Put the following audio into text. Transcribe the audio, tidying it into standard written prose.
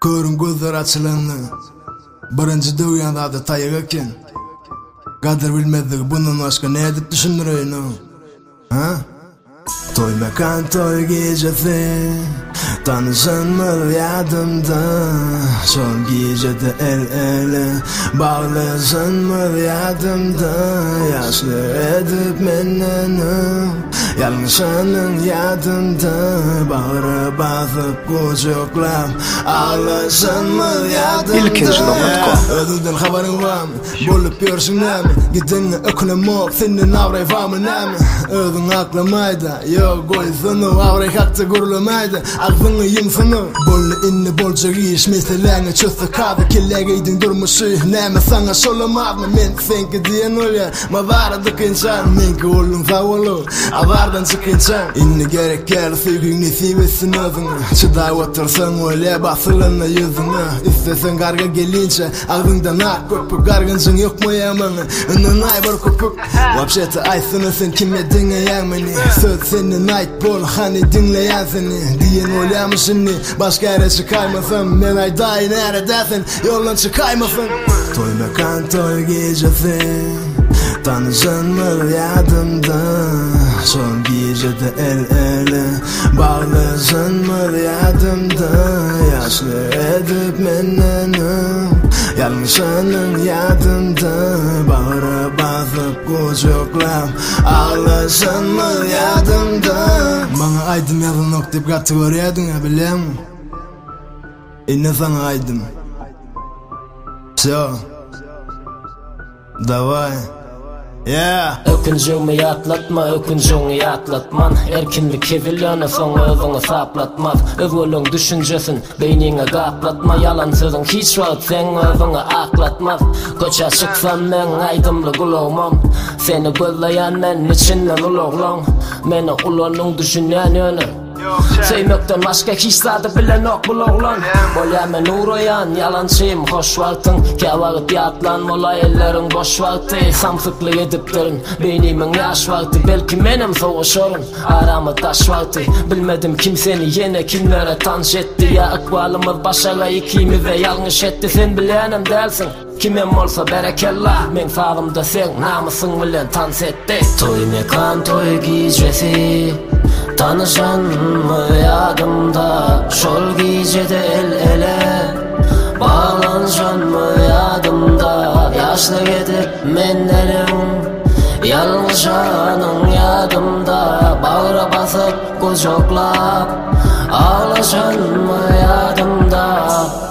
Körün gözler açılandı. Birinci dünyada da tayık eken. Kadir bilmedik bunun başka ne edip düşündüreyim ha? Toy mekan toy gecesi, tanışanmalı yadımda. Son gecede el ele bağlaşanmalı yadımda. Yaşlı edip menneni yanlışanın yadımda. Bağıra basıp kucaklam ağlaşanmalı yadımda. Ödüden haberin var mı? Bulup görsün ne mi? Gidin ökünem ol, senin avrayı var mı ne mi? Ödün aklamaydı, yok koysunu avrayı hakta gurulamaydı. Aklını yımsını Bolle inni bolca giyiş meseleğine çözse kadı. Kellegeydin durmuşu neme sana solamadı. Men senki diyen olya mavaradık insan. Menki oğlum zavolu avardan çık insan. İnni gerek gel sevgin nesibesin özünü. Çıday otursan öyle basılına yüzünü. İstesen karga gelince ağzından ak köpük. Kargıncın yok mu yamanı önün ay var köpük. Vapşete aysını sen kime dinleyen beni. Söz senin ait bol hani dinleyen seni. Diyen olyamışsın başka yere çıkaymasın. Men ayday neredesin yoldan çıkaymasın. Toy mekan toy gecesi, tanışanmalı yadımda. Son gecede el ele bağlaşanmalı yadımda. Yaşlı edip menneni yanlışanın yadımda. Bağıra basıp kucaklam ağlaşanmalı yadımda. Bana aydım yazın ok deyip kategoriyadın ya biliyor musun? İnne sana aydım. Все, давай. Yeah. Öküncüğümü atlatma, öküncüğünü atlatman. Erkinlik kevilene son özünü saplatmaz. Özgürlüğün düşüncesin beynine kaplatma. Yalan sözün hiç vaat sen özünü aklatmaz. Koça çıksan men aydımlı kulağımam. Seni gözleyen men içinden uluğlan. Meni ulanın düşünen yönü Sevmekten başka hiç zadı bilen ok bul oğlan. Bolyamen uğrayan yalancıyım hoş vaktin. Kevağıt yatlan mola ellerin boş vakti. Samsıklı ediplerin beynimin yaş vakti. Belki benim soğuşorun aramı taş vakti. Bilmedim kim seni yine kimlere tanış etti. Ya akvalımız başara ikimize yanlış etti. Sen bilenim dersin kimem olsa berekellah. Men sağımda sen namusun bilen tans etti. Toy mekan toy gecesi, tanışan mı yadımda. Şol gecede el ele bağlanşan mı yadımda. Yaşlı gidip menlerim yanlışanın yadımda. Bağıra basıp kucaklap ağlaşan mı yadımda.